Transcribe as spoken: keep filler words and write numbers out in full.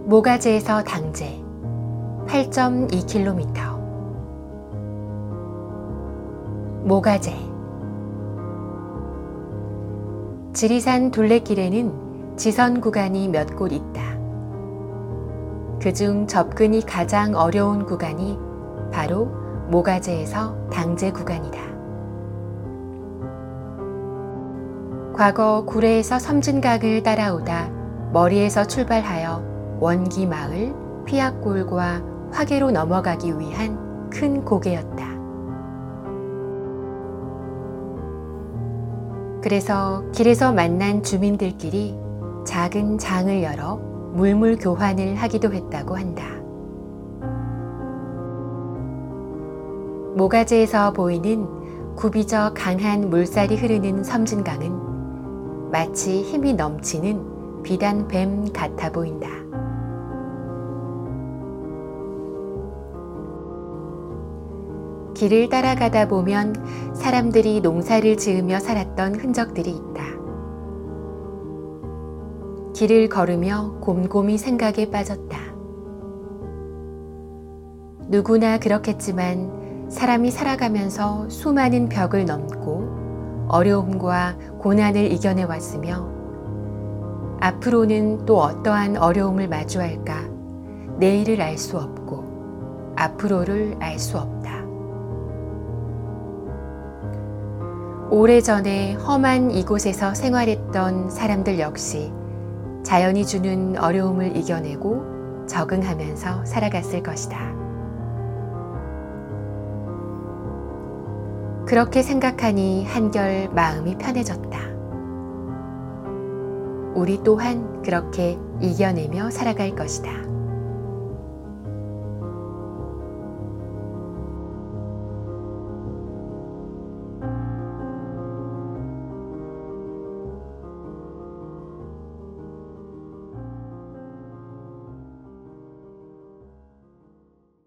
모가지에서 당제 팔 점 이 킬로미터. 모가제. 지리산 둘레길에는 지선 구간이 몇 곳 있다. 그중 접근이 가장 어려운 구간이 바로 모가제에서 당제 구간이다. 과거 구례에서 섬진강을 따라오다 머리에서 출발하여 원기마을, 피악골과 화계로 넘어가기 위한 큰 고개였다. 그래서 길에서 만난 주민들끼리 작은 장을 열어 물물 교환을 하기도 했다고 한다. 모가지에서 보이는 굽이져 강한 물살이 흐르는 섬진강은 마치 힘이 넘치는 비단 뱀 같아 보인다. 길을 따라가다 보면 사람들이 농사를 지으며 살았던 흔적들이 있다. 길을 걸으며 곰곰이 생각에 빠졌다. 누구나 그렇겠지만 사람이 살아가면서 수많은 벽을 넘고 어려움과 고난을 이겨내 왔으며 앞으로는 또 어떠한 어려움을 마주할까 내일을 알 수 없고 앞으로를 알 수 없다. 오래전에 험한 이곳에서 생활했던 사람들 역시 자연이 주는 어려움을 이겨내고 적응하면서 살아갔을 것이다. 그렇게 생각하니 한결 마음이 편해졌다. 우리 또한 그렇게 이겨내며 살아갈 것이다.